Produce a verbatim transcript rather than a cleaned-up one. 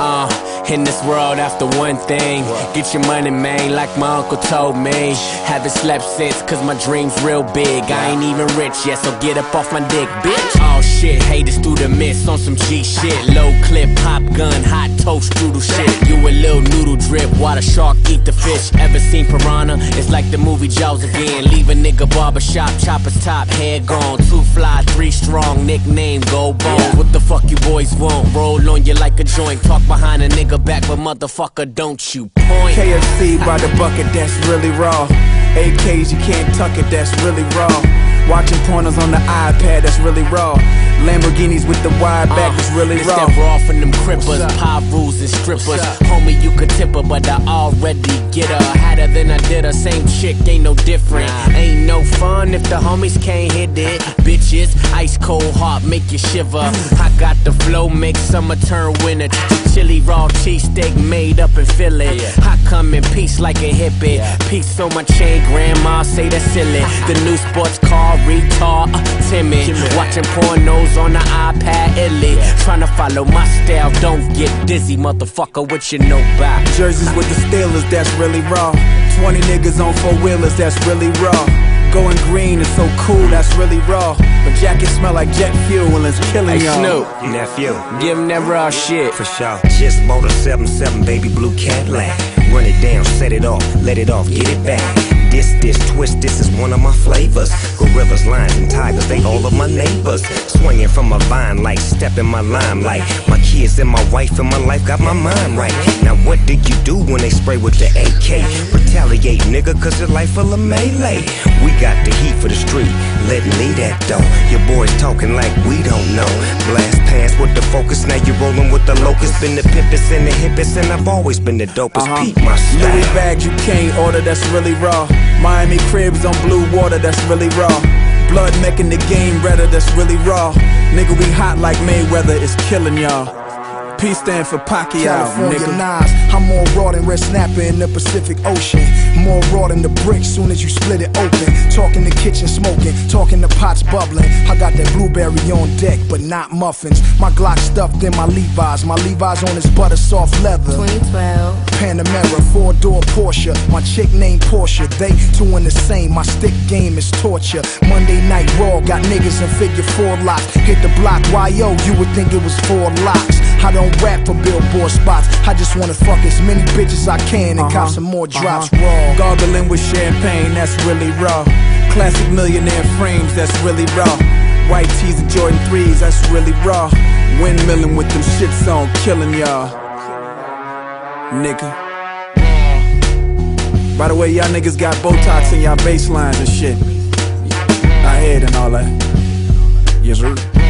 Uh, in this world after one thing, get your money, man, like my uncle told me. Haven't slept since, cause my dream's real big. I ain't even rich yet, so get up off my dick, bitch. Oh shit, haters through the mist on some G shit. Low clip, pop gun, hot toast strudel shit. You a little noodle drip, while the shark eat the fish. Ever seen Piranha? It's like the movie Jaws again. Leave a nigga barbershop, chopper's top, head gone. Two fly, three strong, nickname Gold Bones. What the fuck you boys want? Roll on you like a joint. Talk behind a nigga back, but motherfucker, don't you point. K F C by the bucket, that's really raw. A Ks, you can't tuck it, that's really raw. Watching pointers on the iPad, that's really raw. Lamborghinis with the wide back, that's really it's raw. That raw from them crippers, pie rules and strippers. Homie, you could tip her, but I already get her. Had her, then I did her, same chick, ain't no different. Ain't no fun if the homies can't hit it. Bitches, ice cold heart, make you shiver. I got the flow, make summer turn winter. Chili raw cheesesteak made up in Philly. I come in peace like a hippie. Peace on my chain, grandma say that's silly. The new sports car, retard, uh, timid. Watching pornos on the iPad, illy. Tryna follow my style, don't get dizzy, motherfucker, what you know about. Jerseys with the Steelers, that's really raw. Twenty niggas on four wheelers, that's really raw. Going green is so cool, that's really raw. But jackets smell like jet fuel and it's killing Hey y'all. Snoop, Nephew, give him that raw shit. for sure. Just bought a seven seven baby blue Cadillac. Run it down, set it off, let it off, get it back. This, this, twist, this is one of my flavors. Gorillas, lions, and tigers, they all of my neighbors. Swinging from a vine like stepping my limelight. My kids and my wife and my life got my mind right. Now what do you do when they spray with the A K? Retaliate, nigga, cause your life full of melee. We got the heat for the street, let me that though. Your boys talking like we don't know. Blast past with the focus, now you rolling with the locusts. Been the pimpest and the hippest, and I've always been the dopest. Uh-huh. Peep my style. Louis bags you can't order, that's really raw. Miami cribs on blue water, that's really raw. Blood making the game redder, that's really raw. Nigga, we hot like Mayweather, it's killing y'all. P stand for Pacquiao, California nigga. Nas, I'm more raw than red snapper in the Pacific Ocean. More raw than the brick soon as you split it open. Talking the kitchen smoking, talking the pots bubbling. I got that blueberry on deck, but not muffins. My Glock stuffed in my Levi's. My Levi's on his butter soft leather. twenty twelve Panamera, four-door Porsche. My chick named Portia. They two in the same. My stick game is torture. Monday Night Raw got niggas in figure four locks. Hit the block, Y O, you would think it was four locks. I don't rap for billboard spots. I just wanna fuck as many bitches I can and Uh-huh. cop some more drops uh-huh. raw. Gargling with champagne, that's really raw. Classic millionaire frames, that's really raw. White tees and Jordan threes, that's really raw. Windmilling with them shits on, killing y'all. Nigga. By the way, y'all niggas got Botox in y'all baselines and shit. I head and all that. Yes, sir.